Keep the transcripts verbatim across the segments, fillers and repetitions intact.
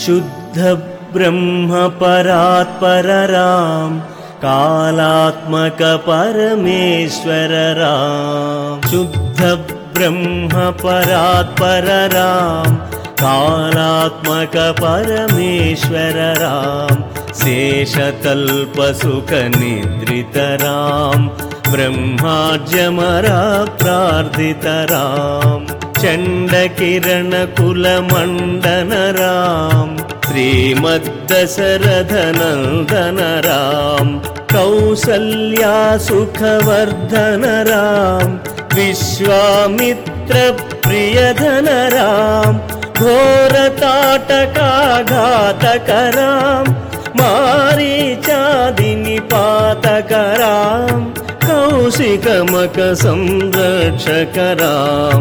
शुद्ध ब्रह्म परात्पर राम कालात्मक परमेश्वर राम शुद्ध ब्रह्म परात्पर राम कालात्मक परमेश्वर राम शेषतल्प सुख निद्रित राम ब्रह्मार्जमरा प्रार्थित राम चंड किरण कुल मंडन राम श्रीमद्दशरथ नंदन राम कौसल्या सुखवर्धन राम विश्वामित्र प्रियधन राम घोरताटकाघातक राम मारीचादि निपातक राम कौशिकमक संरक्षक राम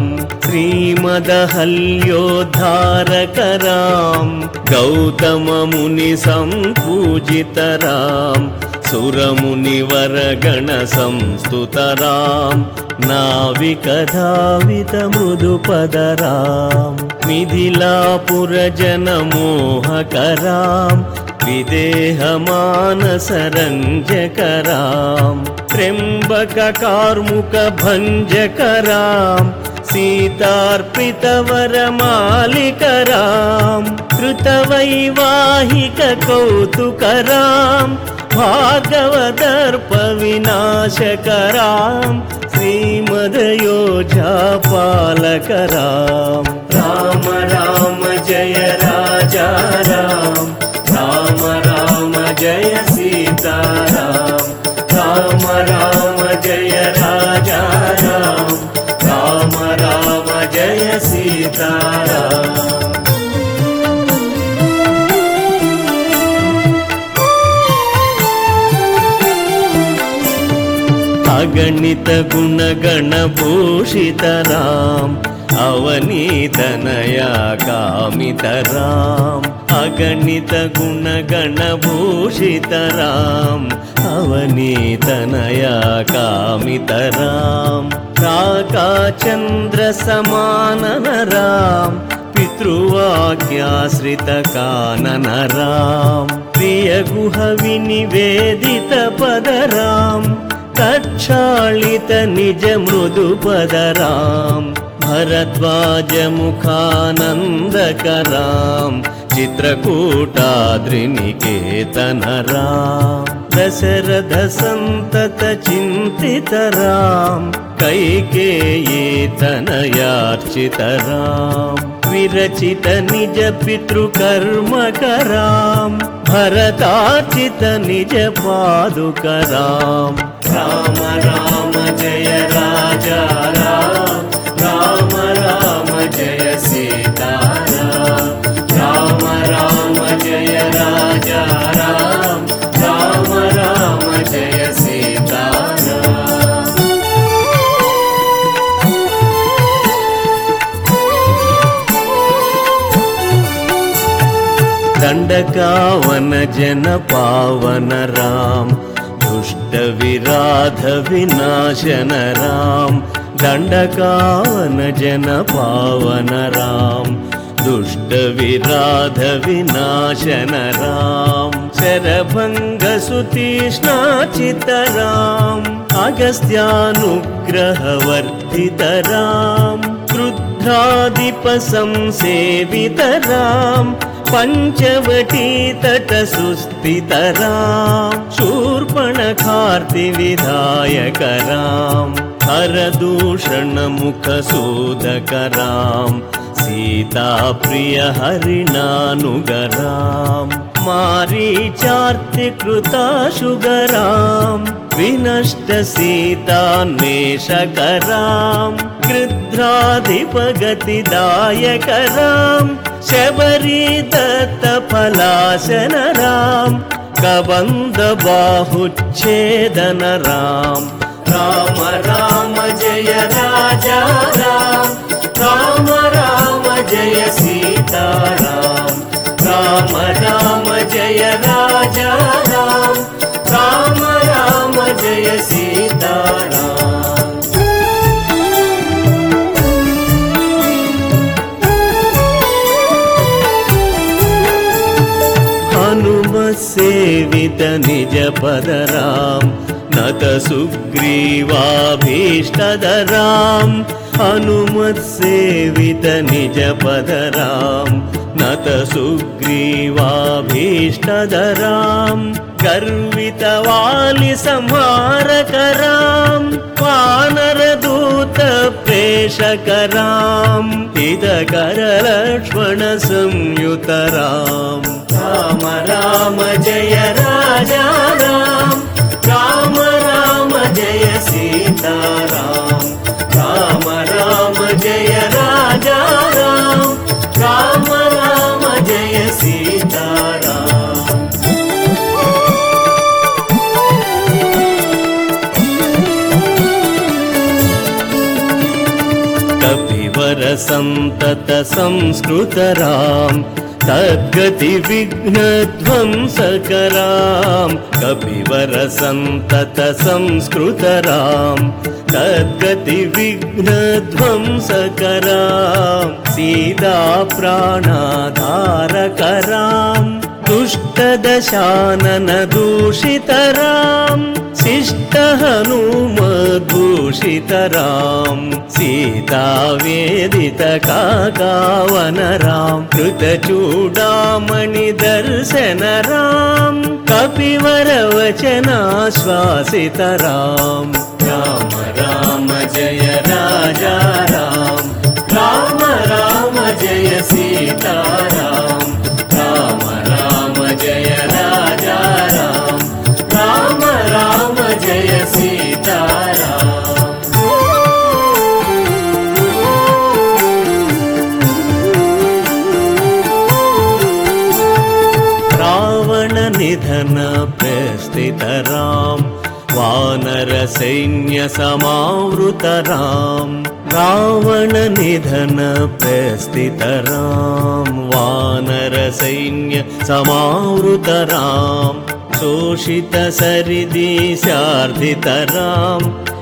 श्रीमदहल्योद्धारक राम गौतम मुनि संपूजित राम सुरमुनिवर गण संस्तुत राम नाविक धावित मृदुपद राम मिथिलापुर जन मोहक राम विदेह मानस रंजक राम त्र्यंबक कार्मुक भंजक राम सीतार्पित वर मालिक राम कृतवैवाहिक कौतुक राम भागवदर्प विनाशक राम श्रीमदयोजा पालक राम राम राम जय राजा राम राम राम जय सीताराम राम राम जय राजा राम राम राम जय सीताराम अगणित गुण गण भूषित राम अवनीतनया कामित राम अगणित गुण गण भूषित राम अवनीतनया कामित राम काका चंद्र समानन राम पितृवाक्याश्रित कानन राम प्रिय गुह विनिवेदित पद राम तच्छालित निज मृदु पद राम भरद्वाज मुखानंदक राम चित्रकूटाद्रिनिकेतन राम दशरथ संतत चिंतित राम कैकेयी तनयार्चित राम विरचित निज पितृकर्मक राम भरतार्चित निज पादुक राम राम राम जय राजा राम राम राम जय सीताराम राम राम जय राजा राम राम राम जय सीताराम दंडकावन जन पावन राम दुष्ट विराध विनाशन राम दंडकावन जन पावन राम दुष्ट विराध विनाशन राम शरभंग सुतीष्णाचित राम अगस्त्यानुग्रह वर्धित राम क्रुद्धाधिप संसेवित राम पंचवटी तट सुस्थित राम शूर्पणखार्ति विधायक राम हरदूषण मुख सूदक राम सीता प्रिय हरिणानुग राम मारीचार्ति कृताशुग राम विनष्ट सीतान्वेषक राम गृध्राधिपगतिदायक राम शबरी दत्त फलाशन राम कबंध बाहुच्छेदन राम राम राम जय राजा राम राम राम जय सीताराम राम राम जय राजा राम राम राम जय सीताराम सेवित निज पदराम नत सुग्रीवाभीष्टदराम हनुमत सेवित निज पदराम नत सुग्रीवाभीष्टदराम गर्वित वाली संहारकराम वानर दूत प्रेषकराम हितकर लक्ष्मण संयुतराम राम राम जय राजा राम राम राम जय सीताराम राम राम जय राजा राम राम राम जय सीताराम कपिवर संतत संस्कृत राम तद्गति विघ्न ध्वंसकराम कपिवर संतत संस्कृत राम तद्गति विघ्न ध्वंसकराम सीता प्राणाधारकराम दुष्ट दशानन दूषितराम शिष्ट हनुमद्भूषितराम सीता वेदित काकावनराम कृतचूडामणि दर्शनराम कपिवर वचनाश्वासितराम राम राम जय राजा राम राम राम जय सीताराम राम राम जय राजा राम राम राम जय सीताराम रावण निधन प्रस्थित राम वानर सैन्य समावृत राम रावण निधन प्रस्थित राम वानर सैन्य समावृत राम शोषित सरिदीशार्दित राम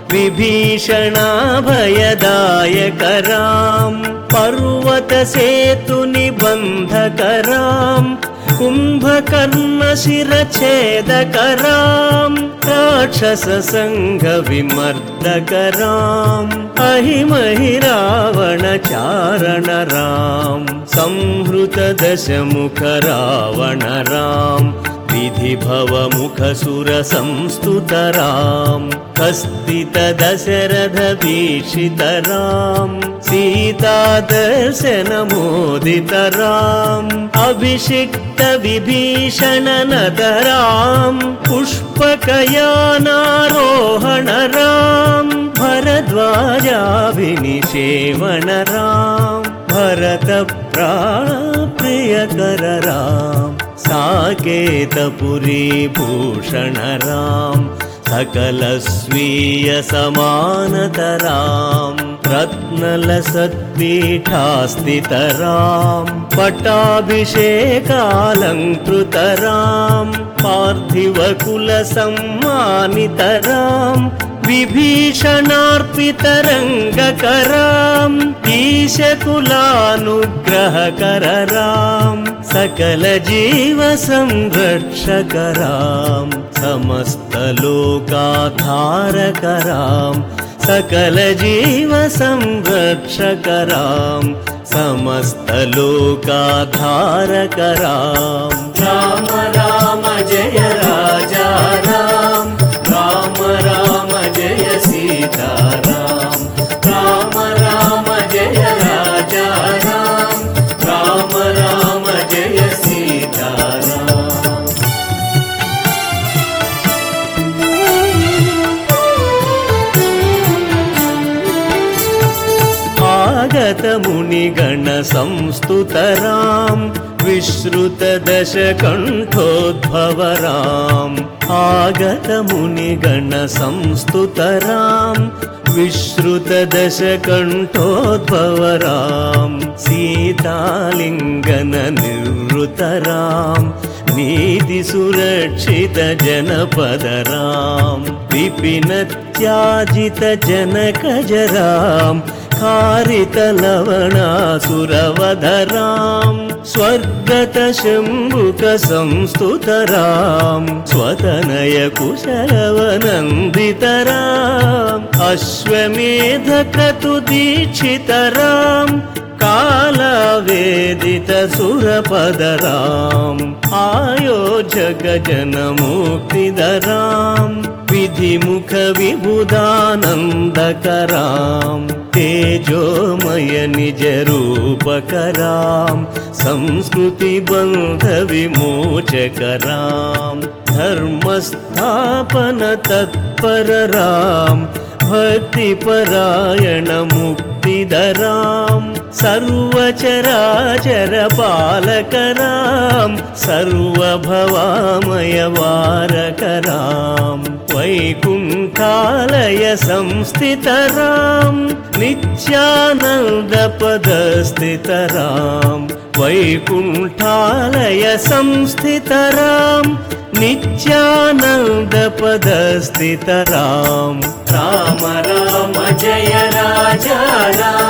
विभीषणाभयदायक राम पर्वत सेतु निबन्धक राम कुंभकर्ण शिरछेदक राम राक्षस संघ विमर्दक राम अहिमहि रावण चारण राम संहृत दशमुख रावण राम विधि भव मुख सुर संस्तुत राम कस्तित दशरथ भीषित राम सीता दर्शन मोदित राम अभिषिक्त विभीषण नद राम पुष्पकयानारोहण राम भरद्वाजाभिनिषेवण राम भरत प्राणप्रियकर राम साकेतपुरी भूषण राम सकल स्वीय समानत राम रत्नलसत्पीठास्थित राम पट्टाभिषेकालंकृत राम पार्थिव कुल सम्मानित राम विभीषणार्पित रंगक राम ईशकुलानुग्रहकर राम सकल जीव संरक्षक राम समस्त लोकाधारक राम सकल जीव संरक्षक राम समस्त लोकाधारक राम राम राम जय राजा राम राम राम जय सीताराम राम राम जय राजा राम राम राम जय सीताराम आगत मुनिगण संस्तुत राम विश्रुत दशकण्ठोद्भव राम आगत मुनिगण संस्तुत राम विश्रुत दशकण्ठोद्भव राम सीतालिङ्गन निवृत राम नीति सुरक्षित जनपद राम विपिन त्याजित जनकज राम कारितलवणासुरवधरां स्वर्गतशम्भुकसंस्तुतरां स्वतनयकुशलवनन्दितराम् अश्वमेधक्रतुदीक्षितरां कालावेदितसुरपदराम् आयोजगजनमुक्तिधरां विधिमुखविबुधानन्दकरां तेजोमय निजरूपकरां संस्कृतिबन्धविमोचकरां धर्मस्थापनतत्पररां भक्तिपरायणमुक्तिधरां सर्वचराचरपालकरां सर्वभवामयवारकरां वैकुण्ठालय संस्थितरां नित्यानन्दपदस्थितरां वैकुण्ठालय संस्थितरां नित्यानन्दपदस्थितरां राम राम जय राजा राम